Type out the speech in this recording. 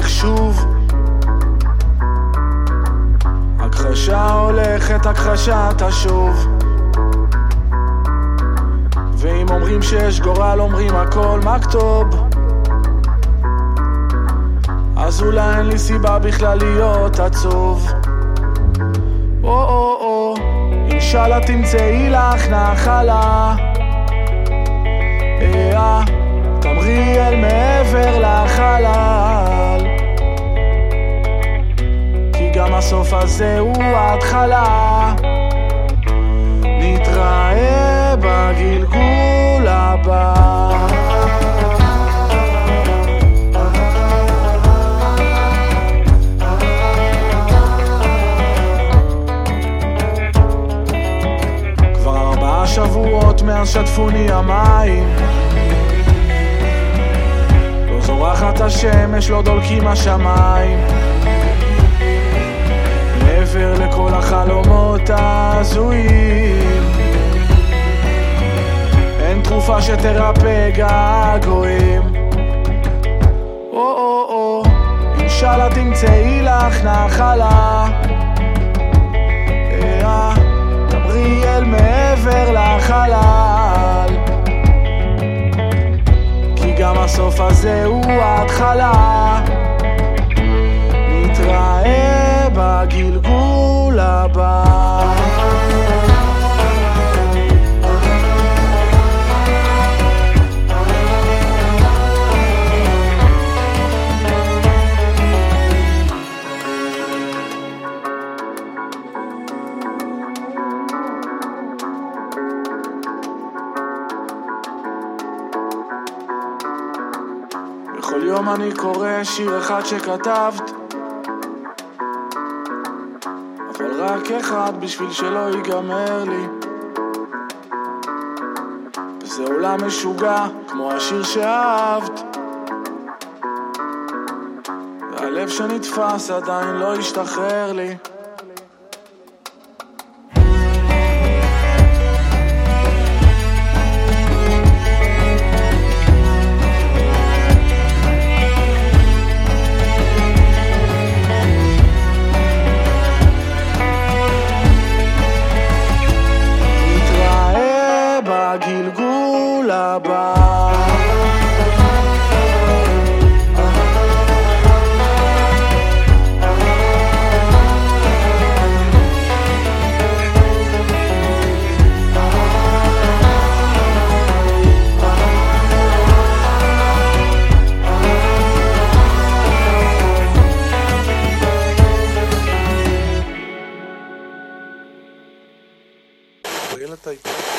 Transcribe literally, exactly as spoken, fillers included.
הולך שוב, הכחשה הולכת, הכחשה תשוב. ואם אומרים שיש גורל, אומרים הכל מכתוב. אז אולי אין לי סיבה בכלל להיות עצוב. או או או, אינשאללה תמצאי לך נחלה. אה, תמרי אל מעבר לחלל, כי גם הסוף הזה הוא ההתחלה. נתראה בגלגול הבא. כבר ארבעה שבועות מאז שטפוני המים, לא זורחת השמש, לא דולקים השמיים. מעבר לכל החלומות ההזויים, אין תרופה שתרפא געגועים. או או או, אינשאללה תמצאי לך נחלה. אה, תמרי אל מעבר לחלל, כי גם הסוף הזה הוא ההתחלה. נתראה בגלגול הבא. בכל יום אני קורא שיר אחד שכתבת, אבל רק אחד בשביל שלא ייגמר לי. וזה עולם משוגע כמו השיר שאהבת, והלב שנתפס עדיין לא ישתחרר לי. בגלגול הבא. אריאל אתה איתי